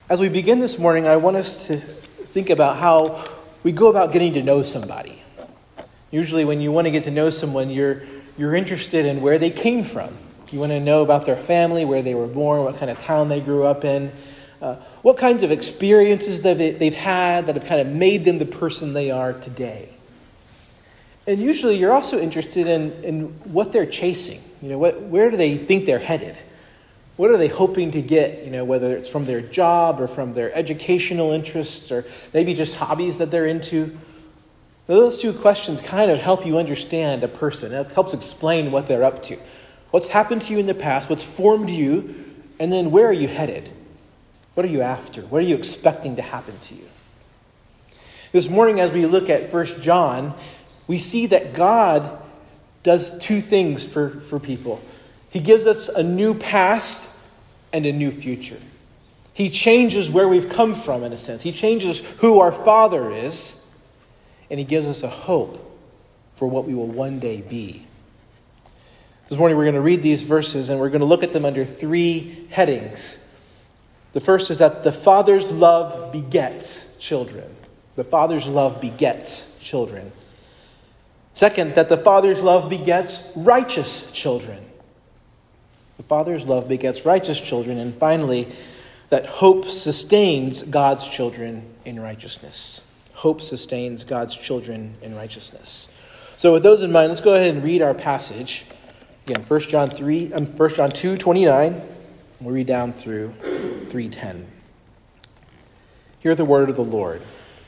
As we begin this morning, I want us to think about how we go about getting to know somebody. Usually when you want to get to know someone, you're interested in where they came from. You want to know about their family, where they were born, what kind of town they grew up in, what kinds of experiences that they've had that have kind of made them the person they are today. And usually you're also interested in what they're chasing. Where do they think they're headed? What are they hoping to get, whether it's from their job or from their educational interests or maybe just hobbies that they're into? Those two questions kind of help you understand a person. It helps explain what they're up to. What's happened to you in the past, what's formed you, and then where are you headed? What are you after? What are you expecting to happen to you? This morning, as we look at 1 John, we see that God does two things for people. He gives us a new past and a new future. He changes where we've come from, in a sense. He changes who our Father is, and he gives us a hope for what we will one day be. This morning we're going to read these verses, and we're going to look at them under three headings. The first is that the Father's love begets children. The Father's love begets children. Second, that the Father's love begets righteous children. The Father's love begets righteous children. And finally, that hope sustains God's children in righteousness. Hope sustains God's children in righteousness. So with those in mind, let's go ahead and read our passage. Again, 1 John 2:29. We'll read down through 3:10. Hear the word of the Lord.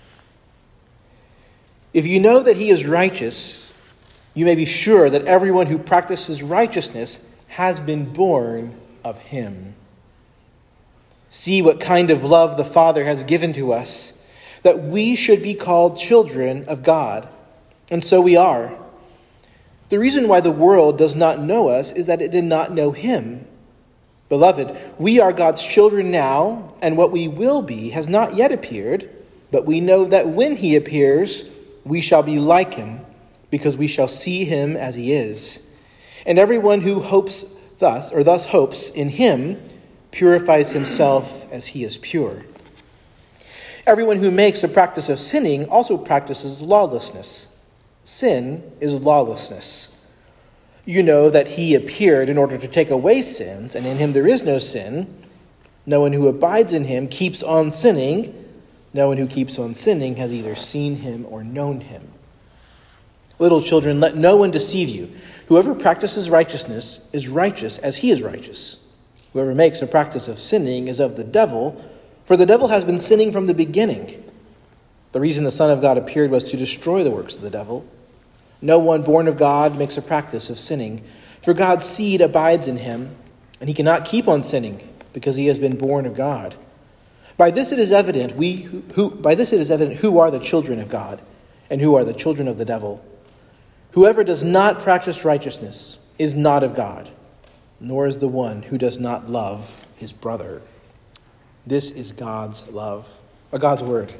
If you know that he is righteous, you may be sure that everyone who practices righteousness has been born of him. See what kind of love the Father has given to us, that we should be called children of God. And so we are. The reason why the world does not know us is that it did not know him. Beloved, we are God's children now, and what we will be has not yet appeared, but we know that when he appears, we shall be like him, because we shall see him as he is. And everyone who hopes thus hopes in him purifies himself as he is pure. Everyone who makes a practice of sinning also practices lawlessness. Sin is lawlessness. You know that he appeared in order to take away sins, and in him there is no sin. No one who abides in him keeps on sinning. No one who keeps on sinning has either seen him or known him. Little children, let no one deceive you. Whoever practices righteousness is righteous as he is righteous. Whoever makes a practice of sinning is of the devil, for the devil has been sinning from the beginning. The reason the Son of God appeared was to destroy the works of the devil. No one born of God makes a practice of sinning, for God's seed abides in him, and he cannot keep on sinning because he has been born of God. By this it is evident who are the children of God and who are the children of the devil. Whoever does not practice righteousness is not of God, nor is the one who does not love his brother. This is God's word.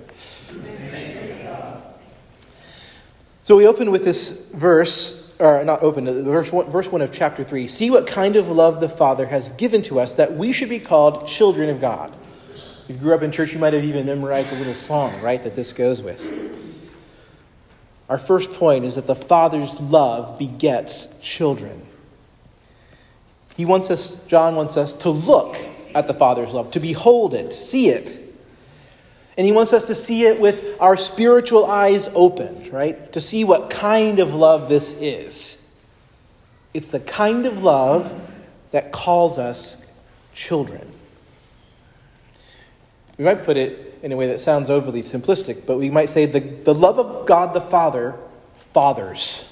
So we open with this verse, verse 1 of chapter 3. See what kind of love the Father has given to us, that we should be called children of God. If you grew up in church, you might have even memorized a little song, right, that this goes with. Our first point is that the Father's love begets children. John wants us to look at the Father's love, to behold it, see it. And he wants us to see it with our spiritual eyes opened, right? To see what kind of love this is. It's the kind of love that calls us children. We might put it in a way that sounds overly simplistic, but we might say the love of God the Father fathers.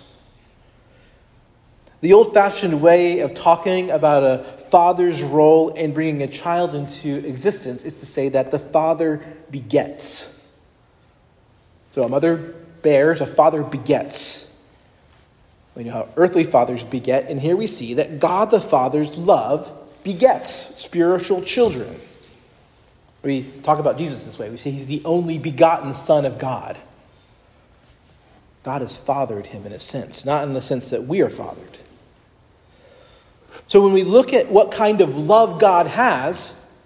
The old-fashioned way of talking about a father's role in bringing a child into existence is to say that the Father begets. So a mother bears, a father begets. We know how earthly fathers beget, and here we see that God the Father's love begets spiritual children. We talk about Jesus this way. We say he's the only begotten Son of God. God has fathered him in a sense, not in the sense that we are fathered. So when we look at what kind of love God has,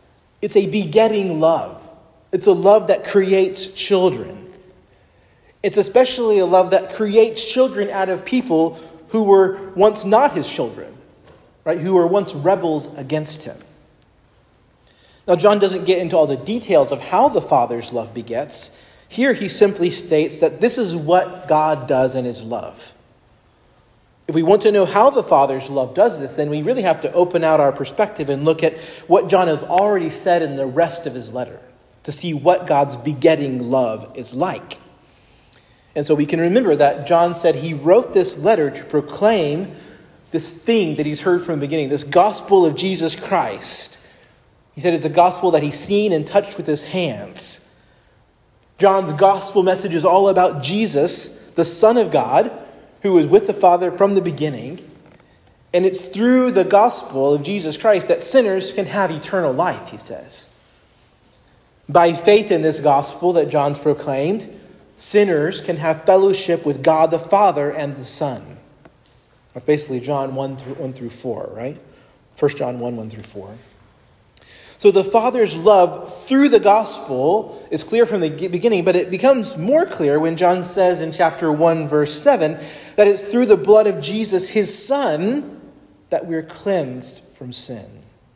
It's a begetting love. It's a love that creates children. It's especially a love that creates children out of people who were once not his children, right? Who were once rebels against him. Now, John doesn't get into all the details of how the Father's love begets. Here he simply states that this is what God does in his love. If we want to know how the Father's love does this, then we really have to open out our perspective and look at what John has already said in the rest of his letter to see what God's begetting love is like. And so we can remember that John said he wrote this letter to proclaim this thing that he's heard from the beginning, this gospel of Jesus Christ. He said it's a gospel that he's seen and touched with his hands. John's gospel message is all about Jesus, the Son of God, who was with the Father from the beginning. And it's through the gospel of Jesus Christ that sinners can have eternal life, he says. By faith in this gospel that John's proclaimed, sinners can have fellowship with God the Father and the Son. That's basically John 1 through 4, right? 1 John 1 through 4. So the Father's love through the gospel is clear from the beginning, but it becomes more clear when John says in chapter 1, verse 7, that it's through the blood of Jesus, his Son, that we're cleansed from sin.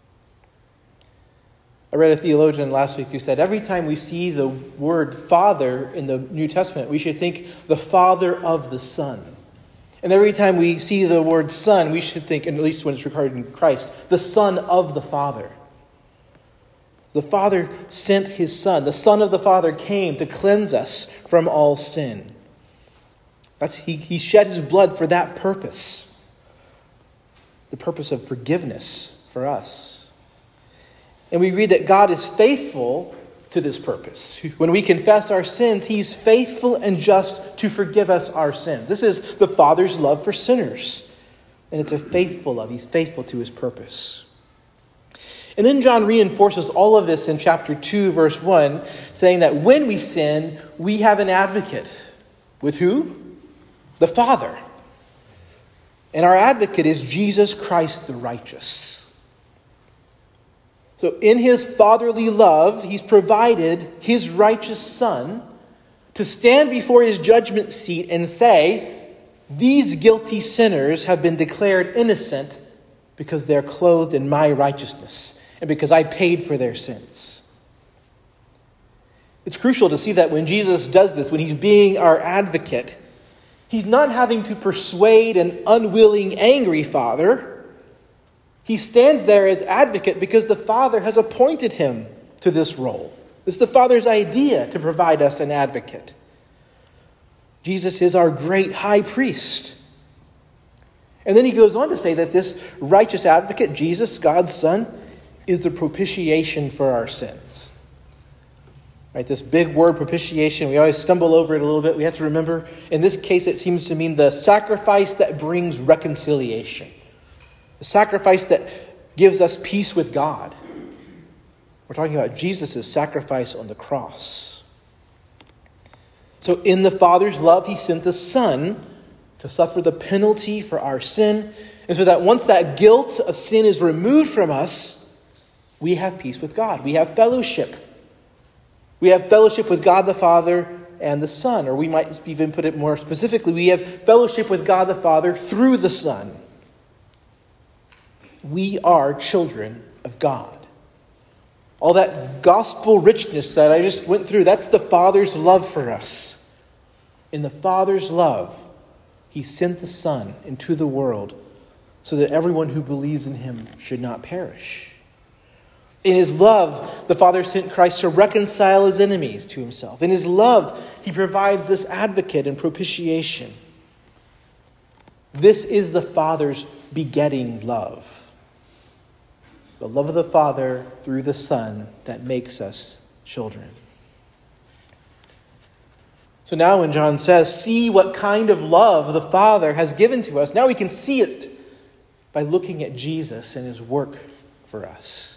I read a theologian last week who said every time we see the word Father in the New Testament, we should think the Father of the Son. And every time we see the word Son, we should think, at least when it's recorded in Christ, the Son of the Father. The Father sent his Son. The Son of the Father came to cleanse us from all sin. He shed his blood for that purpose. The purpose of forgiveness for us. And we read that God is faithful to this purpose. When we confess our sins, he's faithful and just to forgive us our sins. This is the Father's love for sinners. And it's a faithful love. He's faithful to his purpose. And then John reinforces all of this in chapter 2, verse 1, saying that when we sin, we have an advocate. With who? The Father. And our advocate is Jesus Christ the righteous. So in his fatherly love, he's provided his righteous Son to stand before his judgment seat and say, these guilty sinners have been declared innocent because they're clothed in my righteousness and because I paid for their sins. It's crucial to see that when Jesus does this, when he's being our advocate, he's not having to persuade an unwilling, angry Father. He stands there as advocate because the Father has appointed him to this role. It's the Father's idea to provide us an advocate. Jesus is our great high priest. And then he goes on to say that this righteous advocate, Jesus, God's Son, is the propitiation for our sins. Right, this big word propitiation, we always stumble over it a little bit. We have to remember, in this case, it seems to mean the sacrifice that brings reconciliation. The sacrifice that gives us peace with God. We're talking about Jesus' sacrifice on the cross. So in the Father's love, he sent the Son to suffer the penalty for our sin. And so that once that guilt of sin is removed from us, we have peace with God. We have fellowship. We have fellowship with God the Father and the Son. Or we might even put it more specifically, we have fellowship with God the Father through the Son. We are children of God. All that gospel richness that I just went through, that's the Father's love for us. In the Father's love, he sent the Son into the world so that everyone who believes in him should not perish. In his love, the Father sent Christ to reconcile his enemies to himself. In his love, he provides this advocate and propitiation. This is the Father's begetting love. The love of the Father through the Son that makes us children. So now when John says, see what kind of love the Father has given to us, now we can see it by looking at Jesus and his work for us.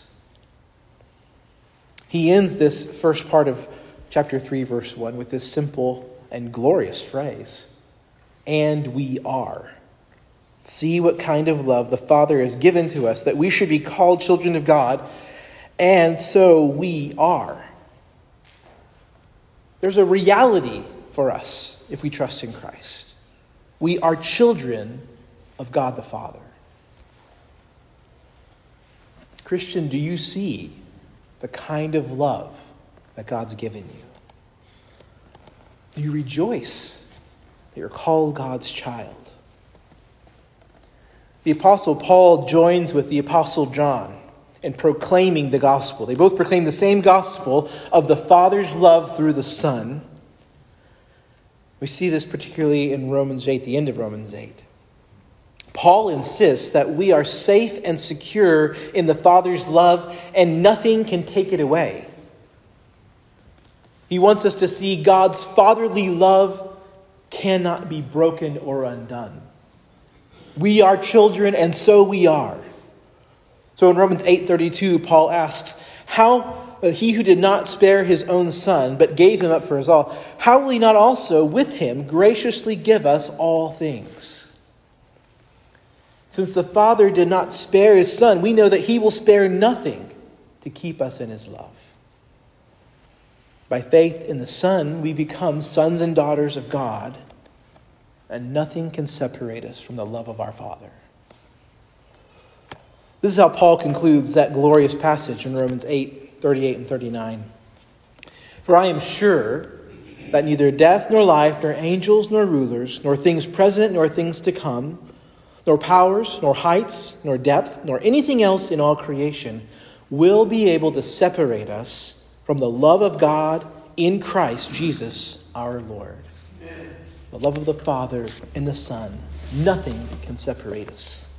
He ends this first part of chapter 3, verse 1 with this simple and glorious phrase, and we are. See what kind of love the Father has given to us, that we should be called children of God, and so we are. There's a reality for us if we trust in Christ. We are children of God the Father. Christian, do you see the kind of love that God's given you? Do you rejoice that you're called God's child? The Apostle Paul joins with the Apostle John in proclaiming the gospel. They both proclaim the same gospel of the Father's love through the Son. We see this particularly in Romans 8, the end of Romans 8. Paul insists that we are safe and secure in the Father's love, and nothing can take it away. He wants us to see God's fatherly love cannot be broken or undone. We are children, and so we are. So in Romans 8:32, Paul asks, how he who did not spare his own son, but gave him up for us all, how will he not also with him graciously give us all things? Since the Father did not spare his Son, we know that he will spare nothing to keep us in his love. By faith in the Son, we become sons and daughters of God, and nothing can separate us from the love of our Father. This is how Paul concludes that glorious passage in Romans 8:38 and 39. For I am sure that neither death nor life, nor angels nor rulers, nor things present nor things to come, nor powers, nor heights, nor depth, nor anything else in all creation will be able to separate us from the love of God in Christ Jesus our Lord. Amen. The love of the Father and the Son. Nothing can separate us.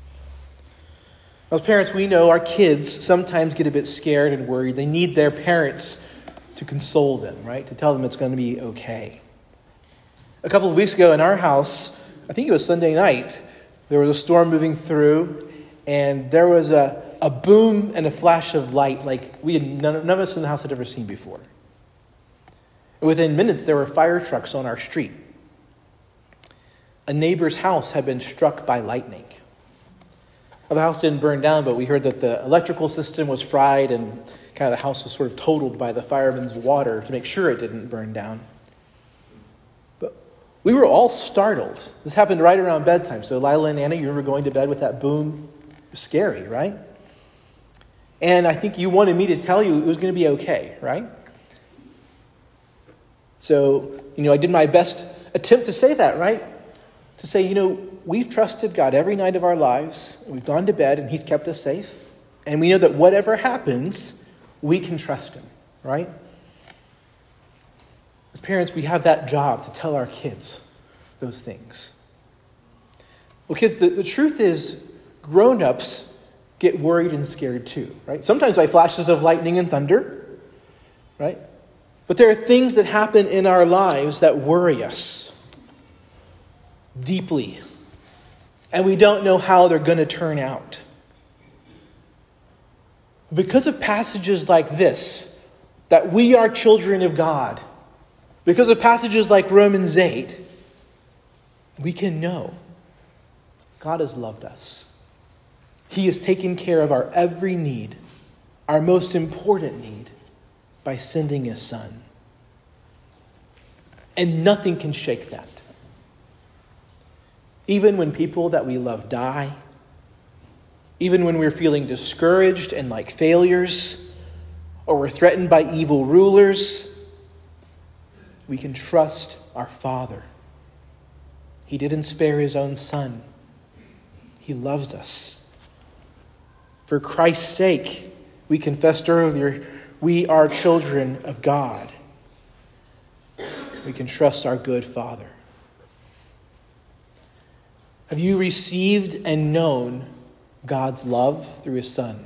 As parents, we know our kids sometimes get a bit scared and worried. They need their parents to console them, right? To tell them it's going to be okay. A couple of weeks ago in our house, I think it was Sunday night, there was a storm moving through, and there was a boom and a flash of light like none of us in the house had ever seen before. And within minutes, there were fire trucks on our street. A neighbor's house had been struck by lightning. Well, the house didn't burn down, but we heard that the electrical system was fried, and kind of the house was sort of totaled by the firemen's water to make sure it didn't burn down. We were all startled. This happened right around bedtime. So Lila and Anna, you remember going to bed with that boom? It was scary, right? And I think you wanted me to tell you it was going to be okay, right? So, I did my best attempt to say that, right? To say, we've trusted God every night of our lives. We've gone to bed and he's kept us safe. And we know that whatever happens, we can trust him, right? As parents, we have that job to tell our kids those things. Well, kids, the truth is grown-ups get worried and scared too, right? Sometimes by flashes of lightning and thunder, right? But there are things that happen in our lives that worry us deeply, and we don't know how they're going to turn out. Because of passages like this, that we are children of God, because of passages like Romans 8, we can know God has loved us. He has taken care of our every need, our most important need, by sending his Son. And nothing can shake that. Even when people that we love die, even when we're feeling discouraged and like failures, or we're threatened by evil rulers, we can trust our Father. He didn't spare his own Son. He loves us. For Christ's sake, we confessed earlier, we are children of God. We can trust our good Father. Have you received and known God's love through his Son?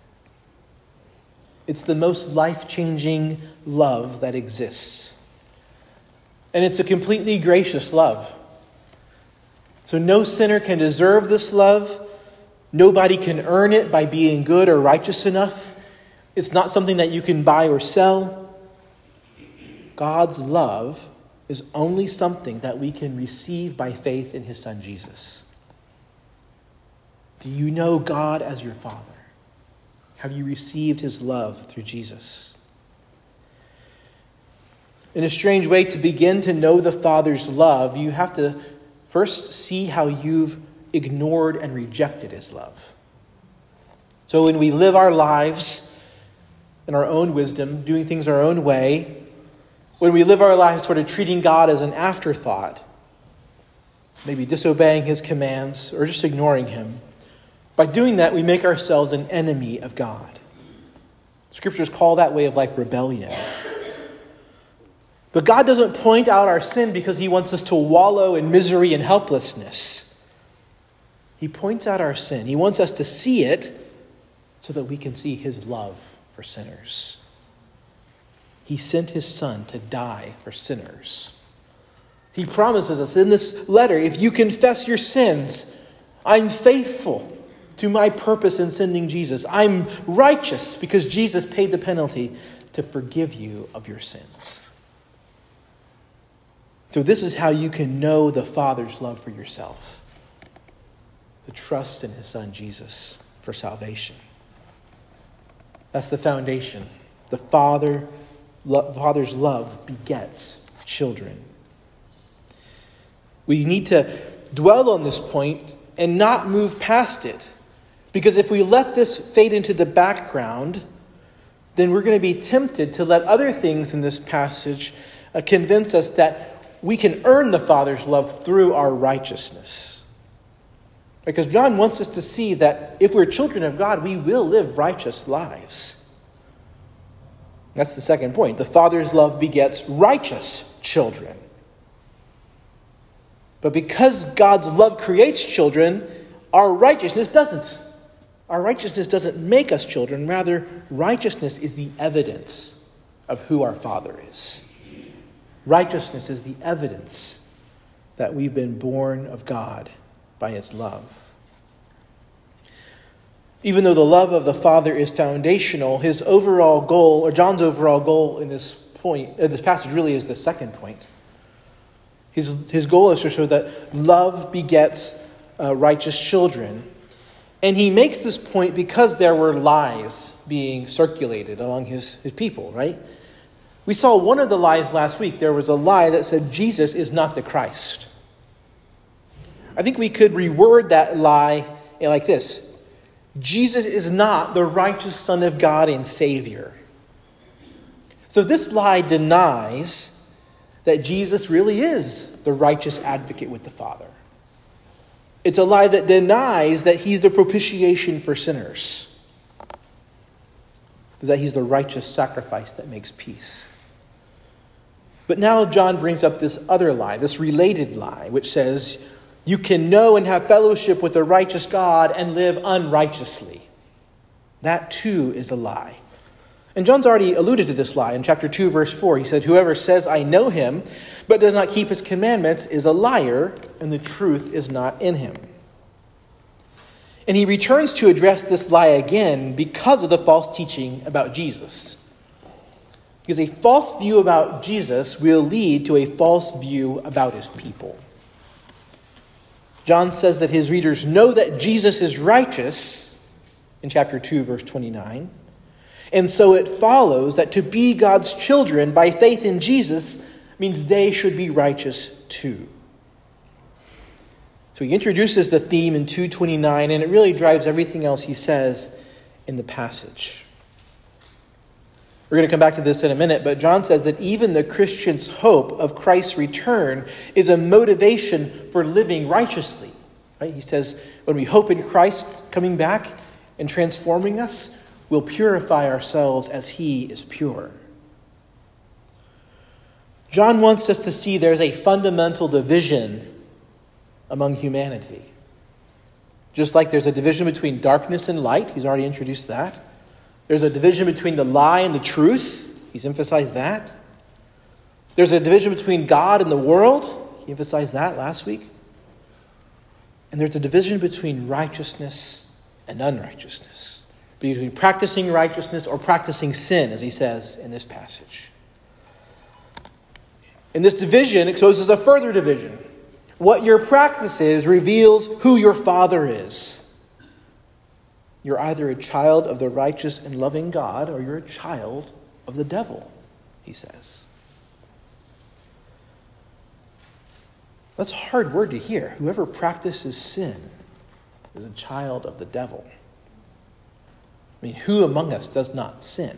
It's the most life-changing love that exists. And it's a completely gracious love. So no sinner can deserve this love. Nobody can earn it by being good or righteous enough. It's not something that you can buy or sell. God's love is only something that we can receive by faith in his Son Jesus. Do you know God as your Father? Have you received his love through Jesus? In a strange way, to begin to know the Father's love, you have to first see how you've ignored and rejected his love. So when we live our lives in our own wisdom, doing things our own way, when we live our lives sort of treating God as an afterthought, maybe disobeying his commands or just ignoring him, by doing that, we make ourselves an enemy of God. Scriptures call that way of life rebellion. But God doesn't point out our sin because he wants us to wallow in misery and helplessness. He points out our sin. He wants us to see it so that we can see his love for sinners. He sent his Son to die for sinners. He promises us in this letter, if you confess your sins, I'm faithful to my purpose in sending Jesus. I'm righteous because Jesus paid the penalty to forgive you of your sins. So this is how you can know the Father's love for yourself. To trust in his Son Jesus for salvation. That's the foundation. The Father's love begets children. We need to dwell on this point and not move past it. Because if we let this fade into the background, then we're going to be tempted to let other things in this passage convince us that we can earn the Father's love through our righteousness. Because John wants us to see that if we're children of God, we will live righteous lives. That's the second point. The Father's love begets righteous children. But because God's love creates children, our righteousness doesn't. Our righteousness doesn't make us children. Rather, righteousness is the evidence of who our Father is. Righteousness is the evidence that we've been born of God by his love. Even though the love of the Father is foundational, his overall goal, or John's overall goal in this passage really is the second point. His goal is to show that love begets righteous children. And he makes this point because there were lies being circulated among his people, right? We saw one of the lies last week. There was a lie that said Jesus is not the Christ. I think we could reword that lie like this. Jesus is not the righteous Son of God and Savior. So this lie denies that Jesus really is the righteous advocate with the Father. It's a lie that denies that he's the propitiation for sinners. That he's the righteous sacrifice that makes peace. But now John brings up this other lie, this related lie, which says you can know and have fellowship with the righteous God and live unrighteously. That too is a lie. And John's already alluded to this lie in chapter 2, verse 4. He said, whoever says, I know him, but does not keep his commandments is a liar, and the truth is not in him. And he returns to address this lie again because of the false teaching about Jesus. Because a false view about Jesus will lead to a false view about his people. John says that his readers know that Jesus is righteous in chapter 2, verse 29. And so it follows that to be God's children by faith in Jesus means they should be righteous too. So he introduces the theme in 2:29, and it really drives everything else he says in the passage. We're going to come back to this in a minute, but John says that even the Christian's hope of Christ's return is a motivation for living righteously. Right? He says, when we hope in Christ coming back and transforming us, we'll purify ourselves as he is pure. John wants us to see there's a fundamental division among humanity. Just like there's a division between darkness and light, he's already introduced that. There's a division between the lie and the truth, he's emphasized that. There's a division between God and the world, he emphasized that last week. And there's a division between righteousness and unrighteousness. Between practicing righteousness or practicing sin, as he says in this passage. In this division exposes a further division. What your practice is reveals who your Father is. You're either a child of the righteous and loving God, or you're a child of the devil, he says. That's a hard word to hear. Whoever practices sin is a child of the devil. I mean, who among us does not sin?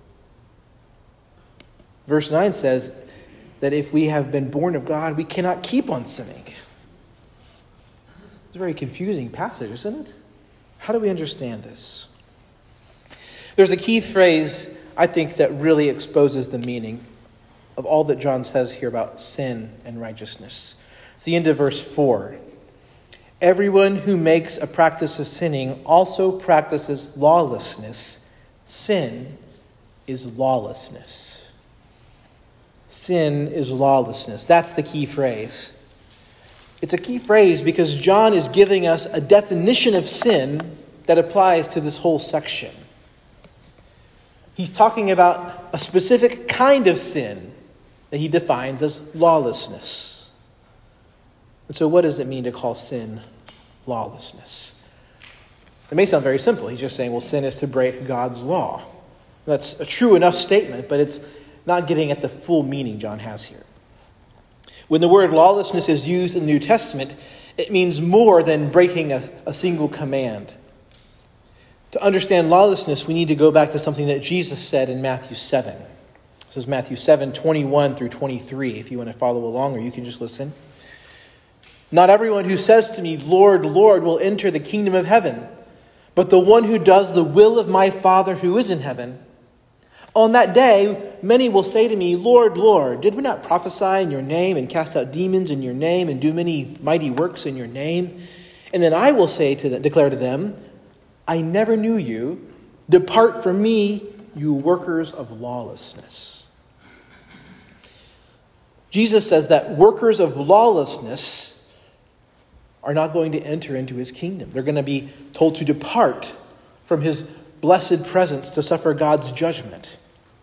Verse 9 says that if we have been born of God, we cannot keep on sinning. It's a very confusing passage, isn't it? How do we understand this? There's a key phrase, I think, that really exposes the meaning of all that John says here about sin and righteousness. It's the end of verse 4. Everyone who makes a practice of sinning also practices lawlessness. Sin is lawlessness. Sin is lawlessness. That's the key phrase. It's a key phrase because John is giving us a definition of sin that applies to this whole section. He's talking about a specific kind of sin that he defines as lawlessness. And so what does it mean to call sin lawlessness? It may sound very simple. He's just saying, well, sin is to break God's law. That's a true enough statement, but it's not getting at the full meaning John has here. When the word lawlessness is used in the New Testament, it means more than breaking a single command. To understand lawlessness, we need to go back to something that Jesus said in Matthew 7. This is Matthew 7, 21 through 23, if you want to follow along, or you can just listen. Not everyone who says to me, Lord, Lord, will enter the kingdom of heaven, but the one who does the will of my Father who is in heaven. On that day, many will say to me, Lord, Lord, did we not prophesy in your name and cast out demons in your name and do many mighty works in your name? And then I will declare to them, I never knew you. Depart from me, you workers of lawlessness. Jesus says that workers of lawlessness are not going to enter into his kingdom. They're going to be told to depart from his blessed presence to suffer God's judgment.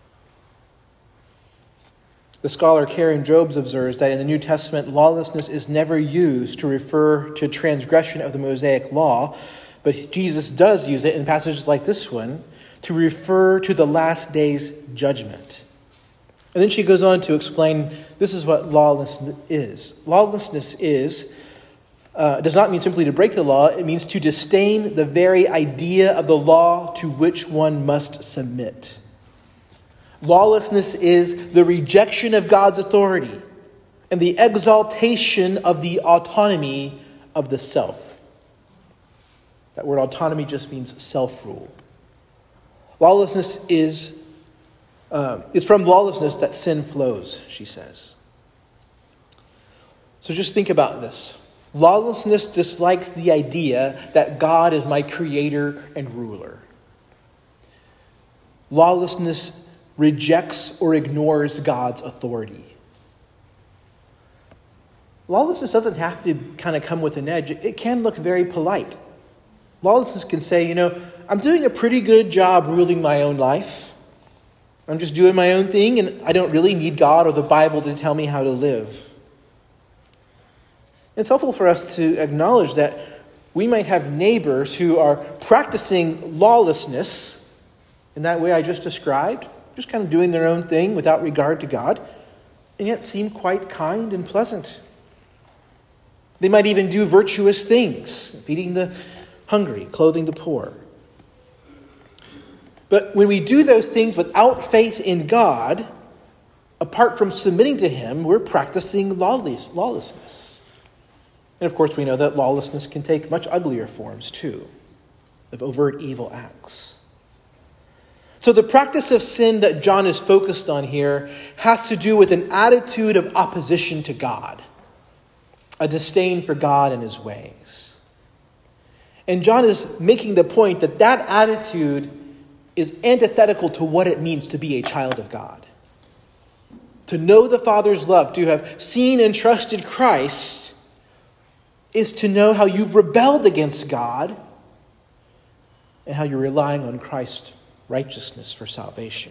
The scholar Karen Jobes observes that in the New Testament, lawlessness is never used to refer to transgression of the Mosaic law, but Jesus does use it in passages like this one to refer to the last day's judgment. And then she goes on to explain this is what lawlessness is. Lawlessness does not mean simply to break the law. It means to disdain the very idea of the law to which one must submit. Lawlessness is the rejection of God's authority and the exaltation of the autonomy of the self. That word autonomy just means self-rule. Lawlessness is from lawlessness that sin flows, she says. So just think about this. Lawlessness dislikes the idea that God is my creator and ruler. Lawlessness rejects or ignores God's authority. Lawlessness doesn't have to kind of come with an edge. It can look very polite. Lawlessness can say, I'm doing a pretty good job ruling my own life. I'm just doing my own thing, and I don't really need God or the Bible to tell me how to live. It's helpful for us to acknowledge that we might have neighbors who are practicing lawlessness in that way I just described, just kind of doing their own thing without regard to God, and yet seem quite kind and pleasant. They might even do virtuous things, feeding the hungry, clothing the poor. But when we do those things without faith in God, apart from submitting to him, we're practicing lawlessness. And of course, we know that lawlessness can take much uglier forms too, of overt evil acts. So the practice of sin that John is focused on here has to do with an attitude of opposition to God, a disdain for God and his ways. And John is making the point that that attitude is antithetical to what it means to be a child of God. To know the Father's love, to have seen and trusted Christ, is to know how you've rebelled against God and how you're relying on Christ's righteousness for salvation.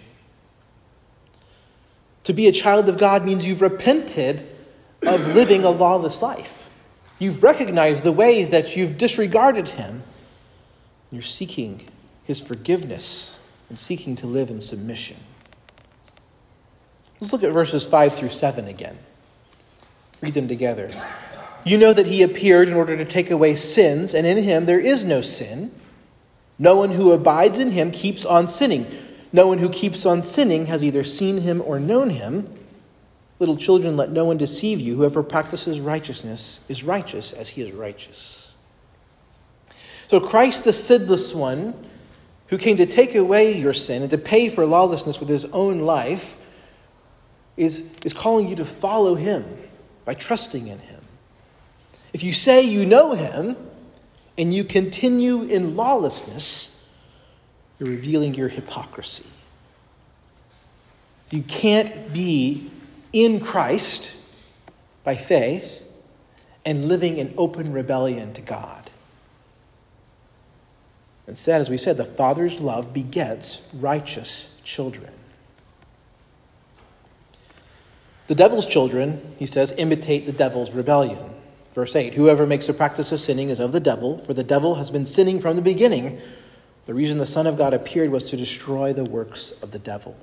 To be a child of God means you've repented of living a lawless life. You've recognized the ways that you've disregarded him, You're seeking his forgiveness and seeking to live in submission. Let's look at verses 5 through 7 again. Read them together. You know that he appeared in order to take away sins, and in him there is no sin. No one who abides in him keeps on sinning. No one who keeps on sinning has either seen him or known him. Little children, let no one deceive you. Whoever practices righteousness is righteous as he is righteous. So Christ, the sinless one, who came to take away your sin and to pay for lawlessness with his own life, is calling you to follow him by trusting in him. If you say you know him and you continue in lawlessness, you're revealing your hypocrisy. You can't be in Christ by faith and living in open rebellion to God. Instead, as we said, the Father's love begets righteous children. The devil's children, he says, imitate the devil's rebellion. Verse 8, whoever makes a practice of sinning is of the devil, for the devil has been sinning from the beginning. The reason the Son of God appeared was to destroy the works of the devil.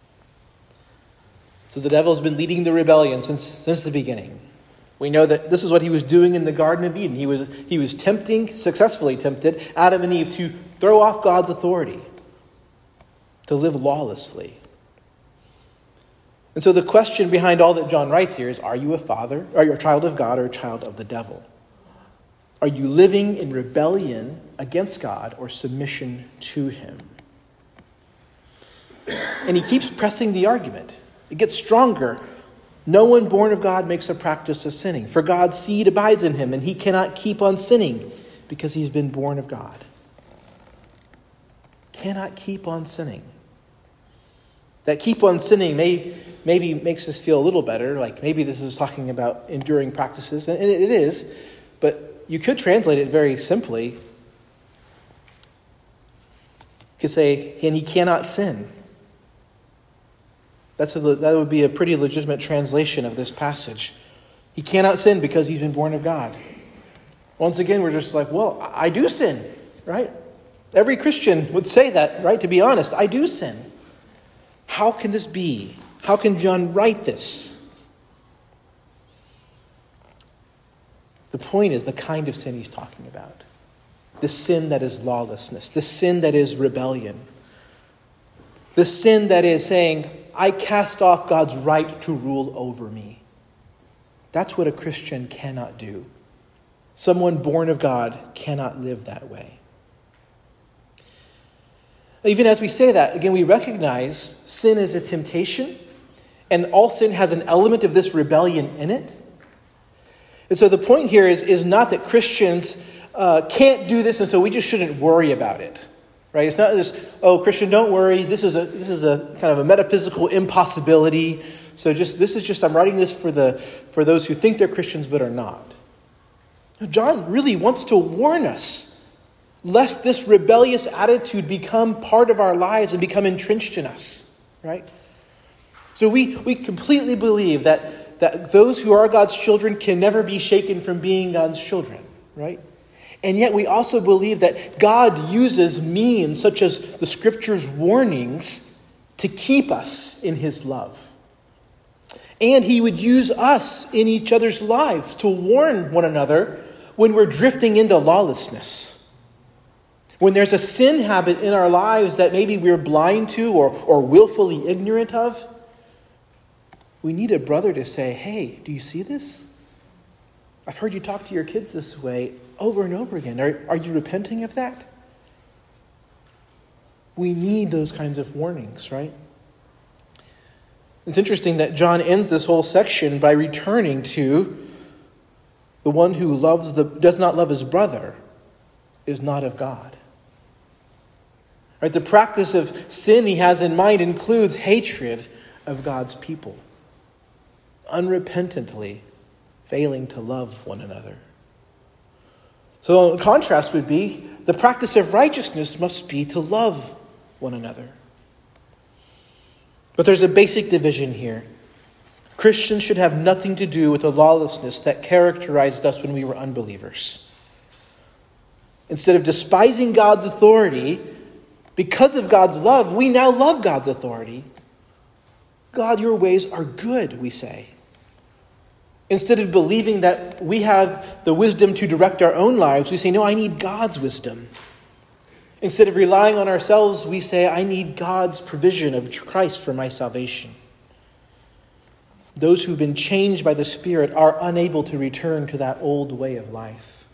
So the devil's been leading the rebellion since the beginning. We know that this is what he was doing in the Garden of Eden. He was successfully tempted Adam and Eve to throw off God's authority, to live lawlessly. And so the question behind all that John writes here is, are you a father? Are you a child of God or a child of the devil? Are you living in rebellion against God or submission to him? And he keeps pressing the argument. It gets stronger. No one born of God makes a practice of sinning, for God's seed abides in him, and he cannot keep on sinning because he's been born of God. Cannot keep on sinning. That keep on sinning maybe makes us feel a little better, like maybe this is talking about enduring practices, and it is, but you could translate it very simply. You could say, and he cannot sin. That would be a pretty legitimate translation of this passage. He cannot sin because he's been born of God. Once again, we're just like, well, I do sin, right? Every Christian would say that, right? To be honest, I do sin. How can this be? How can John write this? The point is the kind of sin he's talking about. The sin that is lawlessness. The sin that is rebellion. The sin that is saying, I cast off God's right to rule over me. That's what a Christian cannot do. Someone born of God cannot live that way. Even as we say that, again, we recognize sin is a temptation, and all sin has an element of this rebellion in it. And so the point here is not that Christians can't do this, and so we just shouldn't worry about it. Right? It's not just, oh, Christian, don't worry. This is a kind of a metaphysical impossibility. So I'm writing this for those who think they're Christians but are not. John really wants to warn us lest this rebellious attitude become part of our lives and become entrenched in us. Right? So we completely believe that those who are God's children can never be shaken from being God's children. Right? And yet we also believe that God uses means such as the Scripture's warnings to keep us in his love. And he would use us in each other's lives to warn one another when we're drifting into lawlessness. When there's a sin habit in our lives that maybe we're blind to or willfully ignorant of, we need a brother to say, hey, do you see this? I've heard you talk to your kids this way over and over again. Are you repenting of that? We need those kinds of warnings, right? It's interesting that John ends this whole section by returning to the one who does not love his brother is not of God. Right? The practice of sin he has in mind includes hatred of God's people, unrepentantly failing to love one another. So in contrast would be, the practice of righteousness must be to love one another. But there's a basic division here. Christians should have nothing to do with the lawlessness that characterized us when we were unbelievers. Instead of despising God's authority, because of God's love, we now love God's authority. God, your ways are good, we say. Instead of believing that we have the wisdom to direct our own lives, we say, no, I need God's wisdom. Instead of relying on ourselves, we say, I need God's provision of Christ for my salvation. Those who've been changed by the Spirit are unable to return to that old way of life.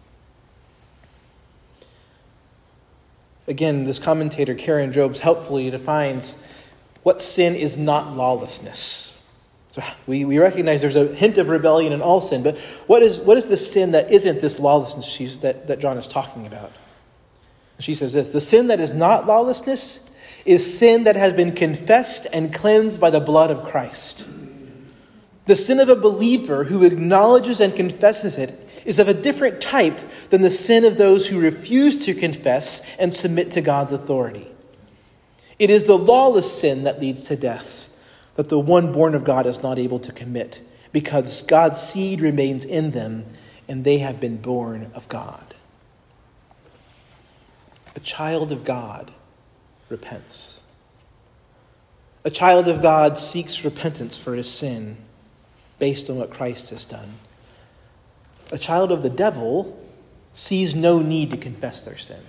Again, this commentator, Karen Jobes, helpfully defines what sin is not lawlessness. So we recognize there's a hint of rebellion in all sin, but what is the sin that isn't this lawlessness that John is talking about? She says this: the sin that is not lawlessness is sin that has been confessed and cleansed by the blood of Christ. The sin of a believer who acknowledges and confesses it is of a different type than the sin of those who refuse to confess and submit to God's authority. It is the lawless sin that leads to death, that the one born of God is not able to commit, because God's seed remains in them and they have been born of God. A child of God repents. A child of God seeks repentance for his sin based on what Christ has done. A child of the devil sees no need to confess their sin.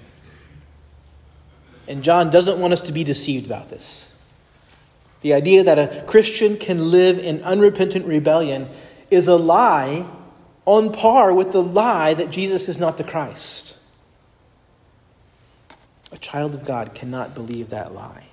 And John doesn't want us to be deceived about this. The idea that a Christian can live in unrepentant rebellion is a lie on par with the lie that Jesus is not the Christ. A child of God cannot believe that lie.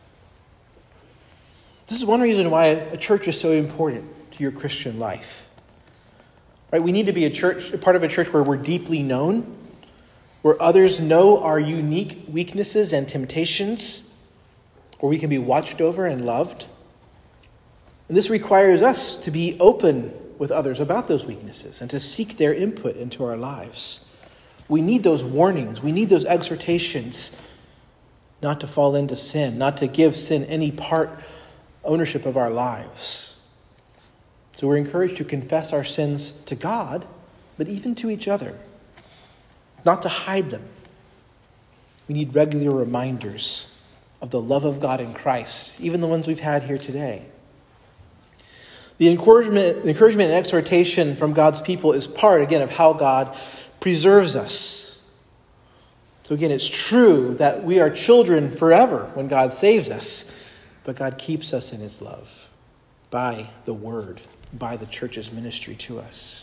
This is one reason why a church is so important to your Christian life. Right? We need to be a part of a church where we're deeply known, where others know our unique weaknesses and temptations, where we can be watched over and loved. And this requires us to be open with others about those weaknesses and to seek their input into our lives. We need those warnings. We need those exhortations not to fall into sin, not to give sin any ownership of our lives. So we're encouraged to confess our sins to God, but even to each other, not to hide them. We need regular reminders of the love of God in Christ, even the ones we've had here today. The encouragement and exhortation from God's people is part, again, of how God preserves us. So again, it's true that we are children forever when God saves us, but God keeps us in his love by the word, by the church's ministry to us.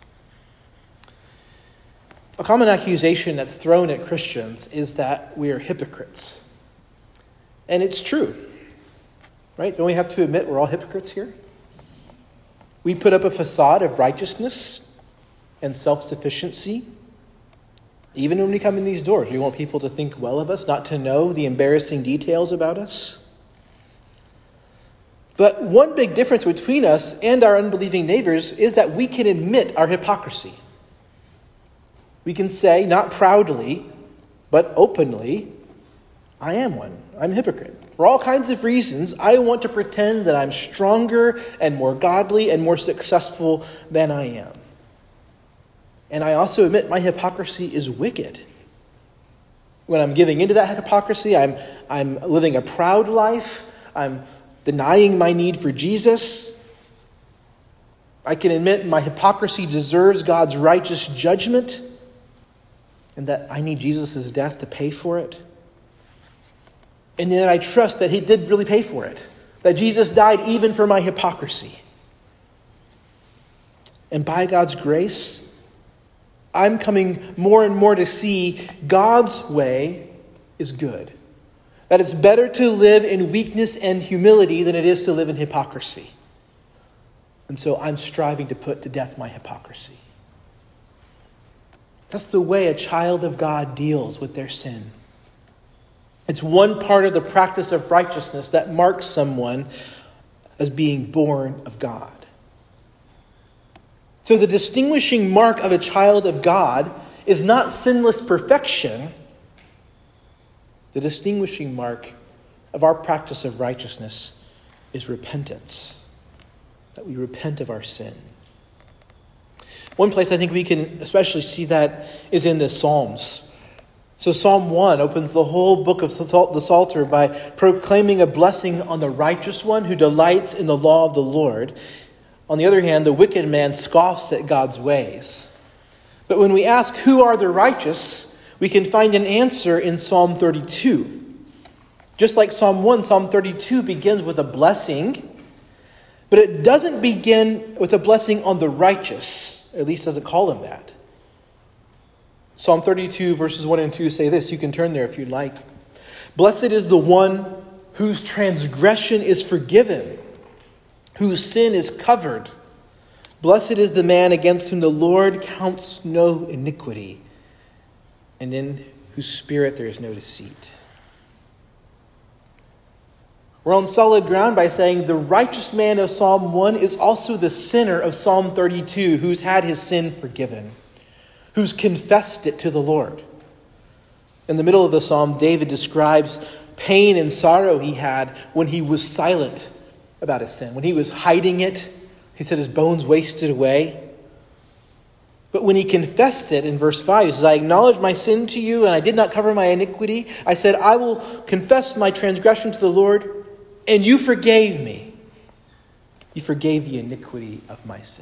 A common accusation that's thrown at Christians is that we are hypocrites. And it's true, right? Don't we have to admit we're all hypocrites here? We put up a facade of righteousness and self-sufficiency. Even when we come in these doors, we want people to think well of us, not to know the embarrassing details about us. But one big difference between us and our unbelieving neighbors is that we can admit our hypocrisy. We can say, not proudly, but openly, I am one. I'm a hypocrite. For all kinds of reasons, I want to pretend that I'm stronger and more godly and more successful than I am. And I also admit my hypocrisy is wicked. When I'm giving into that hypocrisy, I'm living a proud life. I'm denying my need for Jesus. I can admit my hypocrisy deserves God's righteous judgment and that I need Jesus' death to pay for it. And yet I trust that he did really pay for it. That Jesus died even for my hypocrisy. And by God's grace, I'm coming more and more to see God's way is good. That it's better to live in weakness and humility than it is to live in hypocrisy. And so I'm striving to put to death my hypocrisy. That's the way a child of God deals with their sin. It's one part of the practice of righteousness that marks someone as being born of God. So the distinguishing mark of a child of God is not sinless perfection. The distinguishing mark of our practice of righteousness is repentance, that we repent of our sin. One place I think we can especially see that is in the Psalms. So Psalm 1 opens the whole book of the Psalter by proclaiming a blessing on the righteous one who delights in the law of the Lord. On the other hand, the wicked man scoffs at God's ways. But when we ask who are the righteous, we can find an answer in Psalm 32. Just like Psalm 1, Psalm 32 begins with a blessing, but it doesn't begin with a blessing on the righteous. At least doesn't call him that. Psalm 32 verses 1 and 2 say this. You can turn there if you'd like. Blessed is the one whose transgression is forgiven, whose sin is covered. Blessed is the man against whom the Lord counts no iniquity, and in whose spirit there is no deceit. We're on solid ground by saying the righteous man of Psalm 1 is also the sinner of Psalm 32 who's had his sin forgiven, who's confessed it to the Lord. In the middle of the psalm, David describes pain and sorrow he had when he was silent about his sin. When he was hiding it, he said his bones wasted away. But when he confessed it in verse 5, he says, I acknowledged my sin to you, and I did not cover my iniquity. I said, I will confess my transgression to the Lord, and you forgave me. You forgave the iniquity of my sin.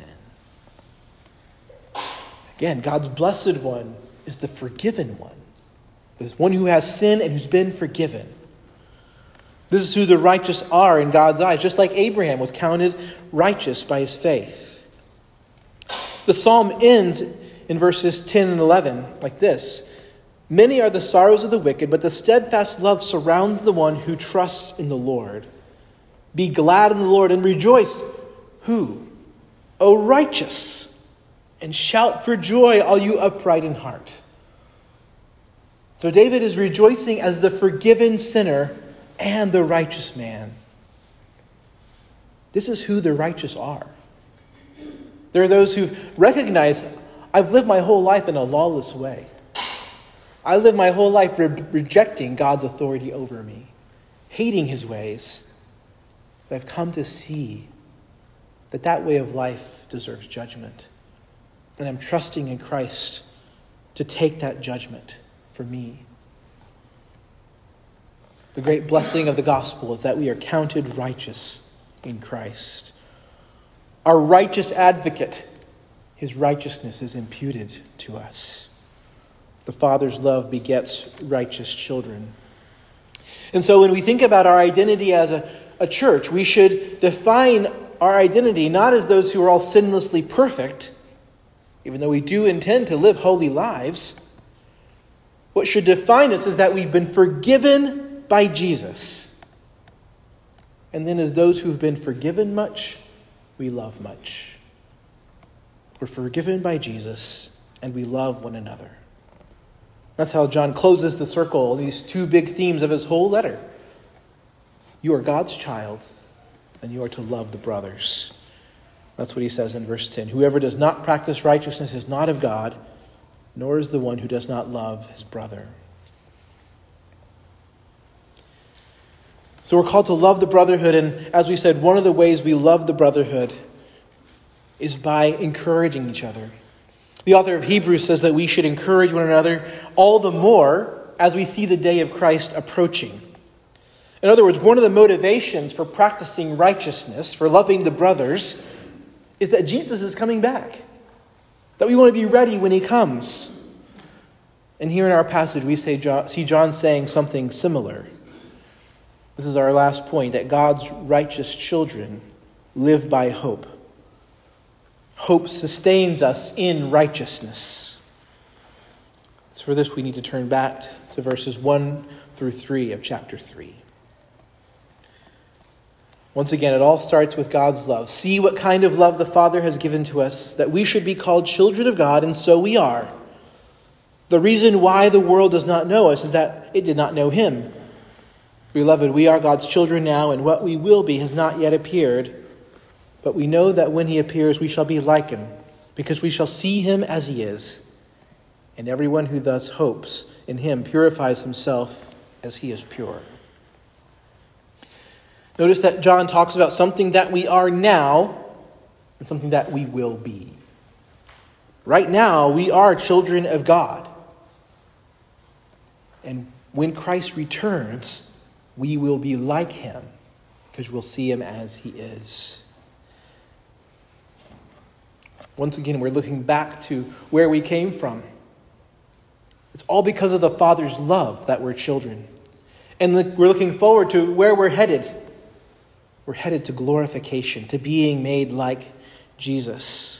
Again, God's blessed one is the forgiven one. This one who has sin and who's been forgiven. This is who the righteous are in God's eyes, just like Abraham was counted righteous by his faith. The psalm ends in verses 10 and 11 like this. Many are the sorrows of the wicked, but the steadfast love surrounds the one who trusts in the Lord. Be glad in the Lord and rejoice. Who? O righteous. And shout for joy, all you upright in heart. So David is rejoicing as the forgiven sinner and the righteous man. This is who the righteous are. There are those who recognize, I've lived my whole life in a lawless way. I lived my whole life rejecting God's authority over me, hating his ways. But I've come to see that that way of life deserves judgment. And I'm trusting in Christ to take that judgment for me. The great blessing of the gospel is that we are counted righteous in Christ. Our righteous advocate, his righteousness is imputed to us. The Father's love begets righteous children. And so when we think about our identity as a church, we should define our identity not as those who are all sinlessly perfect, even though we do intend to live holy lives. What should define us is that we've been forgiven by Jesus. And then as those who've been forgiven much, we love much. We're forgiven by Jesus, and we love one another. That's how John closes the circle, these two big themes of his whole letter. You are God's child, and you are to love the brothers. That's what he says in verse 10. Whoever does not practice righteousness is not of God, nor is the one who does not love his brother. So we're called to love the brotherhood, and as we said, one of the ways we love the brotherhood is by encouraging each other. The author of Hebrews says that we should encourage one another all the more as we see the day of Christ approaching. In other words, one of the motivations for practicing righteousness, for loving the brothers, is that Jesus is coming back. That we want to be ready when he comes. And here in our passage we see John saying something similar. This is our last point, that God's righteous children live by hope. Hope sustains us in righteousness. So for this we need to turn back to verses 1 through 3 of chapter 3. Once again, it all starts with God's love. See what kind of love the Father has given to us, that we should be called children of God, and so we are. The reason why the world does not know us is that it did not know him. Beloved, we are God's children now, and what we will be has not yet appeared. But we know that when he appears, we shall be like him, because we shall see him as he is. And everyone who thus hopes in him purifies himself as he is pure. Notice that John talks about something that we are now and something that we will be. Right now, we are children of God. And when Christ returns, we will be like him because we'll see him as he is. Once again, we're looking back to where we came from. It's all because of the Father's love that we're children. And we're looking forward to where we're headed. We're headed to glorification, to being made like Jesus.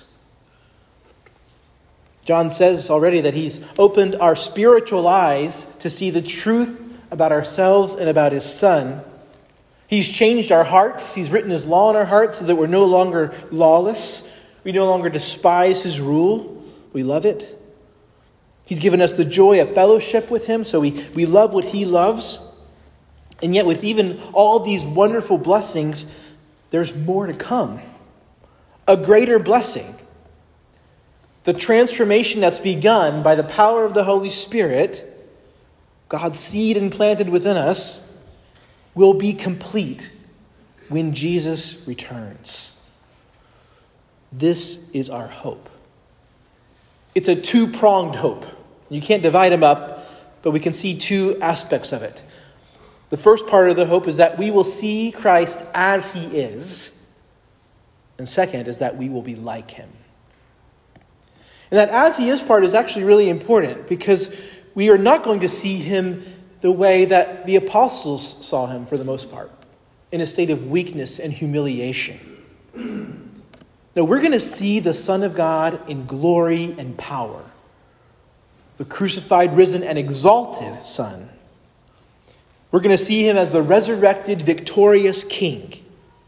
John says already that he's opened our spiritual eyes to see the truth about ourselves and about his Son. He's changed our hearts. He's written his law in our hearts so that we're no longer lawless. We no longer despise his rule. We love it. He's given us the joy of fellowship with him, so we love what he loves. And yet with even all these wonderful blessings, there's more to come. A greater blessing. The transformation that's begun by the power of the Holy Spirit, God's seed implanted within us, will be complete when Jesus returns. This is our hope. It's a two-pronged hope. You can't divide them up, but we can see two aspects of it. The first part of the hope is that we will see Christ as he is. And second is that we will be like him. And that as he is part is actually really important because we are not going to see him the way that the apostles saw him for the most part, in a state of weakness and humiliation. No, we're going to see the Son of God in glory and power. The crucified, risen, and exalted Son. We're going to see him as the resurrected, victorious King.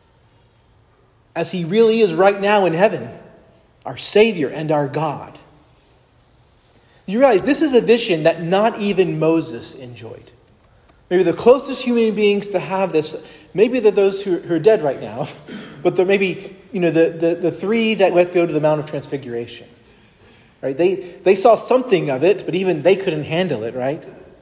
As he really is right now in heaven, our Savior and our God. You realize this is a vision that not even Moses enjoyed. Maybe the closest human beings to have this, maybe they're those who are dead right now, but they're maybe, the three that went to go to the Mount of Transfiguration. Right? They saw something of it, but even they couldn't handle it, right?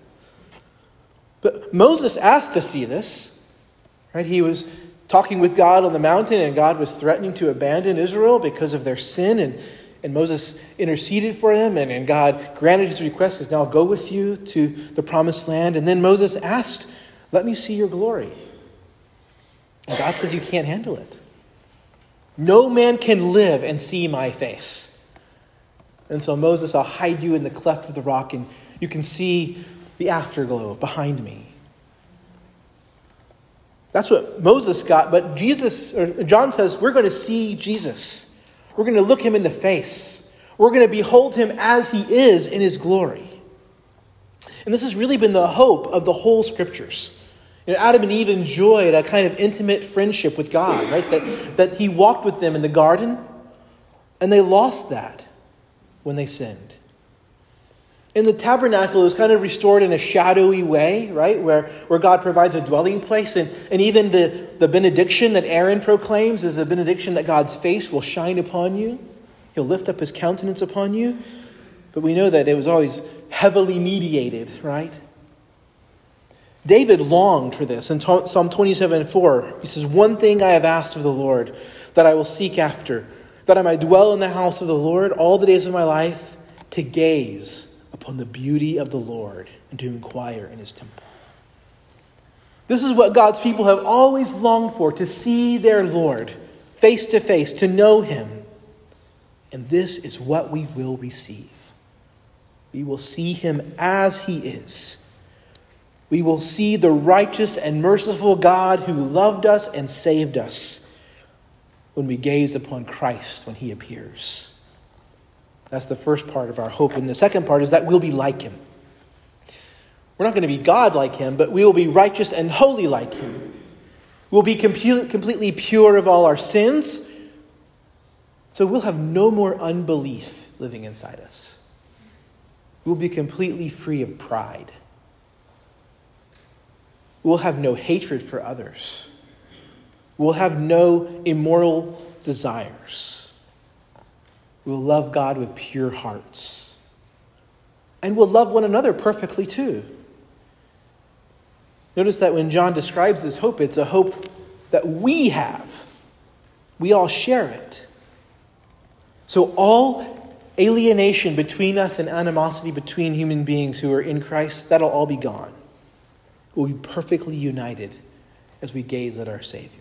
But Moses asked to see this. Right? He was talking with God on the mountain, and God was threatening to abandon Israel because of their sin, and Moses interceded for them, and God granted his request, says, now I'll go with you to the promised land. And then Moses asked, let me see your glory. And God says, you can't handle it. No man can live and see my face. And so Moses, I'll hide you in the cleft of the rock, and you can see the afterglow behind me. That's what Moses got, but John says, we're going to see Jesus. We're going to look him in the face. We're going to behold him as he is in his glory. And this has really been the hope of the whole Scriptures. Adam and Eve enjoyed a kind of intimate friendship with God, right? That he walked with them in the garden, and they lost that when they sinned. In the tabernacle, it was kind of restored in a shadowy way, right? Where God provides a dwelling place. And even the benediction that Aaron proclaims is a benediction that God's face will shine upon you. He'll lift up his countenance upon you. But we know that it was always heavily mediated, right? David longed for this. In Psalm 27:4, he says, one thing I have asked of the Lord, that I will seek after, that I might dwell in the house of the Lord all the days of my life, to gaze upon the beauty of the Lord and to inquire in his temple. This is what God's people have always longed for, to see their Lord face to face, to know him. And this is what we will receive. We will see him as he is. We will see the righteous and merciful God who loved us and saved us when we gaze upon Christ when he appears. That's the first part of our hope. And the second part is that we'll be like him. We're not going to be God like him, but we will be righteous and holy like him. We'll be completely pure of all our sins. So we'll have no more unbelief living inside us. We'll be completely free of pride. We'll have no hatred for others. We'll have no immoral desires. We'll love God with pure hearts. And we'll love one another perfectly too. Notice that when John describes this hope, it's a hope that we have. We all share it. So all alienation between us and animosity between human beings who are in Christ, that'll all be gone. We'll be perfectly united as we gaze at our Savior.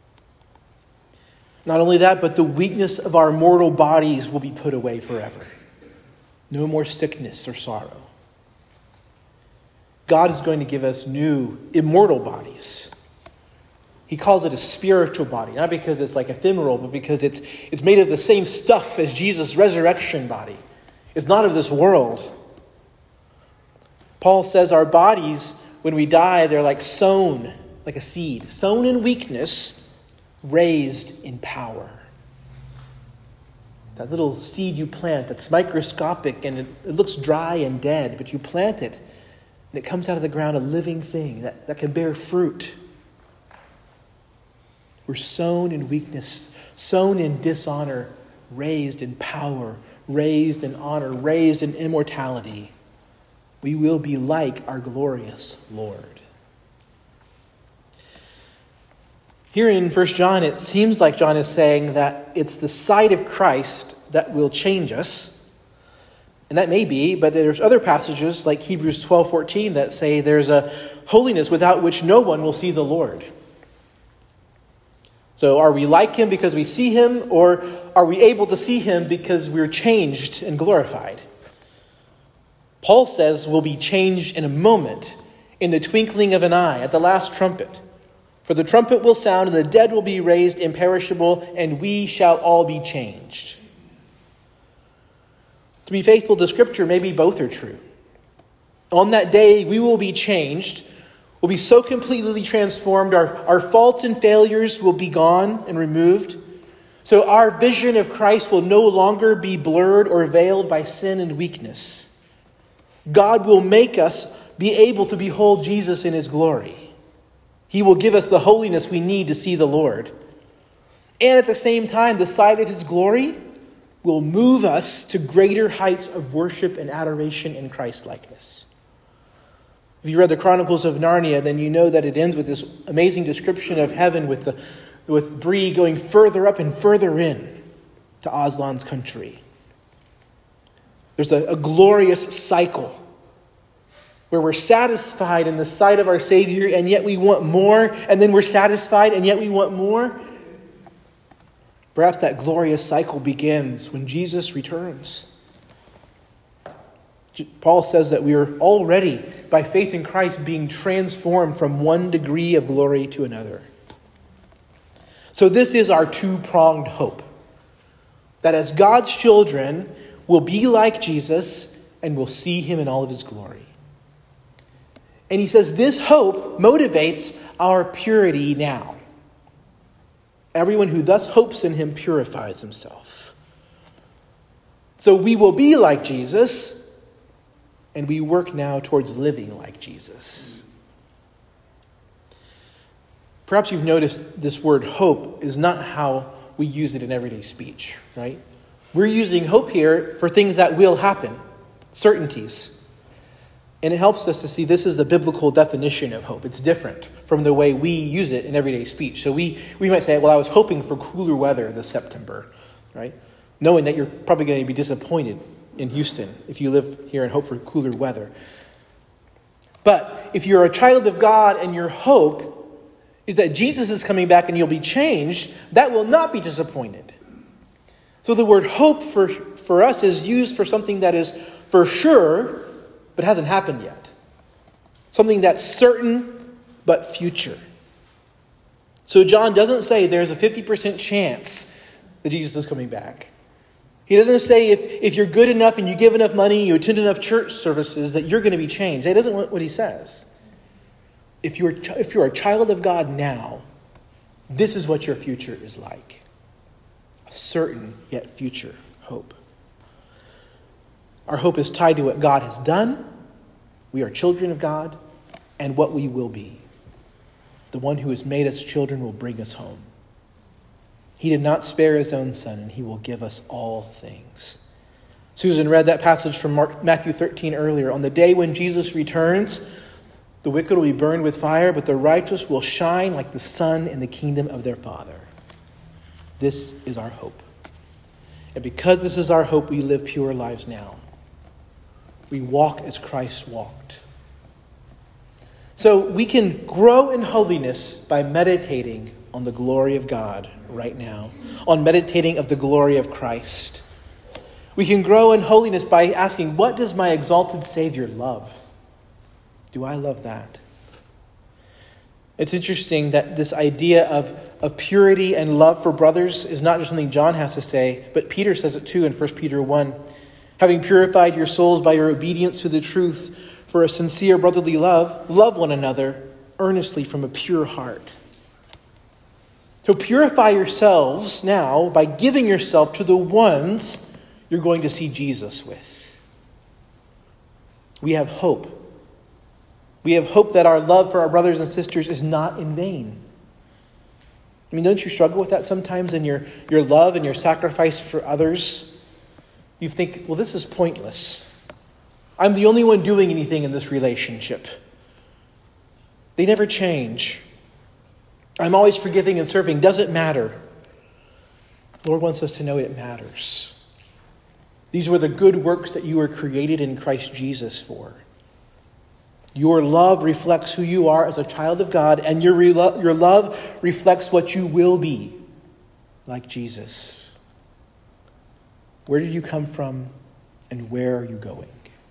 Not only that, but the weakness of our mortal bodies will be put away forever. No more sickness or sorrow. God is going to give us new immortal bodies. He calls it a spiritual body, not because it's like ephemeral, but because it's made of the same stuff as Jesus' resurrection body. It's not of this world. Paul says our bodies, when we die, they're like sown, like a seed. Sown in weakness, raised in power. That little seed you plant that's microscopic and it looks dry and dead, but you plant it and it comes out of the ground a living thing that can bear fruit. We're sown in weakness, sown in dishonor, raised in power, raised in honor, raised in immortality. We will be like our glorious Lord. Here in 1 John, it seems like John is saying that it's the sight of Christ that will change us. And that may be, but there's other passages like Hebrews 12:14 that say there's a holiness without which no one will see the Lord. So are we like him because we see him, or are we able to see him because we're changed and glorified? Paul says we'll be changed in a moment, in the twinkling of an eye, at the last trumpet. For the trumpet will sound, and the dead will be raised imperishable, and we shall all be changed. To be faithful to Scripture, maybe both are true. On that day, we will be changed. We'll be so completely transformed, our faults and failures will be gone and removed. So our vision of Christ will no longer be blurred or veiled by sin and weakness. God will make us be able to behold Jesus in his glory. He will give us the holiness we need to see the Lord. And at the same time, the sight of his glory will move us to greater heights of worship and adoration in Christ-likeness. If you read the Chronicles of Narnia, then you know that it ends with this amazing description of heaven with Bree going further up and further in to Aslan's country. There's a glorious cycle where we're satisfied in the sight of our Savior, and yet we want more, and then we're satisfied, and yet we want more. Perhaps that glorious cycle begins when Jesus returns. Paul says that we are already, by faith in Christ, being transformed from one degree of glory to another. So this is our two-pronged hope, that as God's children, we'll be like Jesus and we'll see him in all of his glory. And he says this hope motivates our purity now. Everyone who thus hopes in him purifies himself. So we will be like Jesus, and we work now towards living like Jesus. Perhaps you've noticed this word hope is not how we use it in everyday speech, right? We're using hope here for things that will happen, certainties. And it helps us to see this is the biblical definition of hope. It's different from the way we use it in everyday speech. So we might say, well, I was hoping for cooler weather this September, right? Knowing that you're probably going to be disappointed in Houston if you live here and hope for cooler weather. But if you're a child of God and your hope is that Jesus is coming back and you'll be changed, that will not be disappointed. So the word hope for us is used for something that is for sure, but hasn't happened yet. Something that's certain, but future. So John doesn't say there's a 50% chance that Jesus is coming back. He doesn't say if you're good enough and you give enough money, you attend enough church services, that you're going to be changed. That isn't what he says. If you're a child of God now, this is what your future is like. A certain yet future hope. Our hope is tied to what God has done. We are children of God, and what we will be. The one who has made us children will bring us home. He did not spare his own son, and he will give us all things. Susan read that passage from Matthew 13 earlier. On the day when Jesus returns, the wicked will be burned with fire, but the righteous will shine like the sun in the kingdom of their Father. This is our hope. And because this is our hope, we live pure lives now. We walk as Christ walked. So we can grow in holiness by meditating on the glory of God right now, on meditating of the glory of Christ. We can grow in holiness by asking, what does my exalted Savior love? Do I love that? It's interesting that this idea of purity and love for brothers is not just something John has to say, but Peter says it too in 1 Peter 1. Having purified your souls by your obedience to the truth for a sincere brotherly love, love one another earnestly from a pure heart. So purify yourselves now by giving yourself to the ones you're going to see Jesus with. We have hope. We have hope that our love for our brothers and sisters is not in vain. I mean, don't you struggle with that sometimes in your love and your sacrifice for others? You think, well, this is pointless. I'm the only one doing anything in this relationship. They never change. I'm always forgiving and serving. Doesn't matter. The Lord wants us to know it matters. These were the good works that you were created in Christ Jesus for. Your love reflects who you are as a child of God, and your love reflects what you will be, like Jesus. Where did you come from, and where are you going?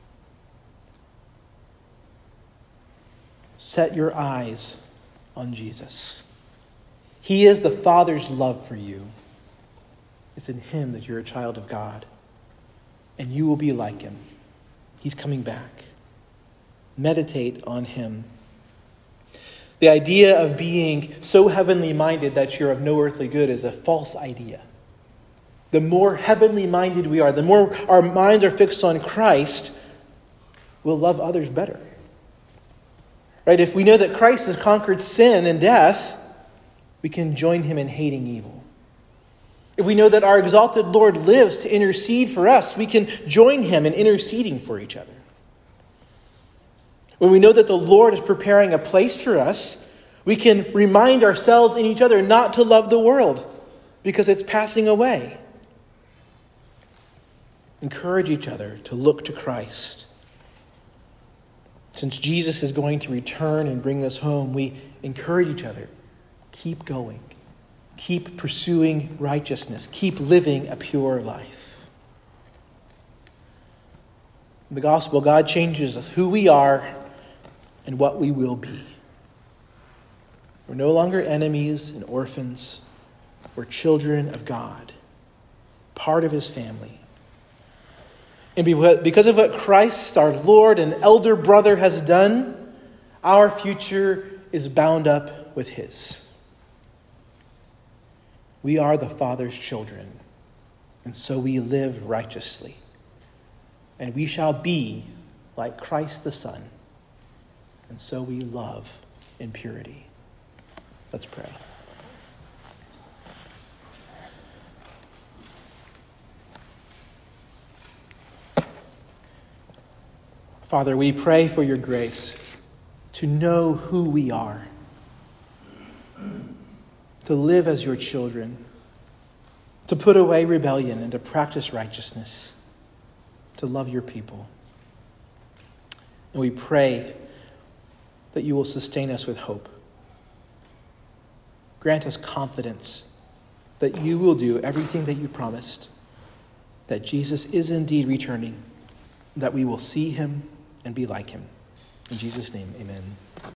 Set your eyes on Jesus. He is the Father's love for you. It's in him that you're a child of God, and you will be like him. He's coming back. Meditate on him. The idea of being so heavenly minded that you're of no earthly good is a false idea. The more heavenly minded we are, the more our minds are fixed on Christ, we'll love others better. Right? If we know that Christ has conquered sin and death, we can join him in hating evil. If we know that our exalted Lord lives to intercede for us, we can join him in interceding for each other. When we know that the Lord is preparing a place for us, we can remind ourselves and each other not to love the world because it's passing away. Encourage each other to look to Christ. Since Jesus is going to return and bring us home, we encourage each other. Keep going. Keep pursuing righteousness. Keep living a pure life. In the gospel, God changes us, who we are and what we will be. We're no longer enemies and orphans. We're children of God, part of his family. And because of what Christ, our Lord and elder brother, has done, our future is bound up with his. We are the Father's children, and so we live righteously. And we shall be like Christ the Son, and so we love in purity. Let's pray. Father, we pray for your grace to know who we are, to live as your children, to put away rebellion and to practice righteousness, to love your people. And we pray that you will sustain us with hope. Grant us confidence that you will do everything that you promised, that Jesus is indeed returning, that we will see him and be like him. In Jesus' name, amen.